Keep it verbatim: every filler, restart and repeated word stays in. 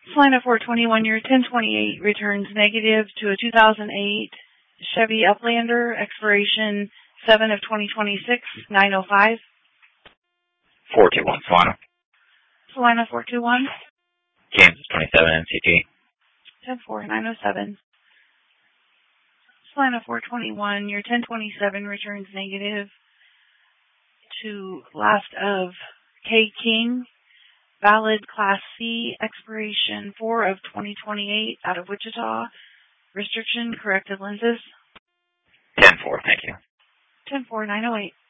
Salina four twenty-one, your ten twenty-eight returns negative to a two thousand eight Chevy Uplander, expiration seven of twenty twenty-six, nine oh five. four two one, Salina. Salina four two one. Kansas twenty-seven, N C T. ten four, nine oh seven. Salina four twenty-one, your ten twenty-seven returns negative to last of K King, valid Class C, expiration four of twenty twenty-eight, out of Wichita, restriction, corrected lenses. ten four, thank you. ten four, nine oh eight.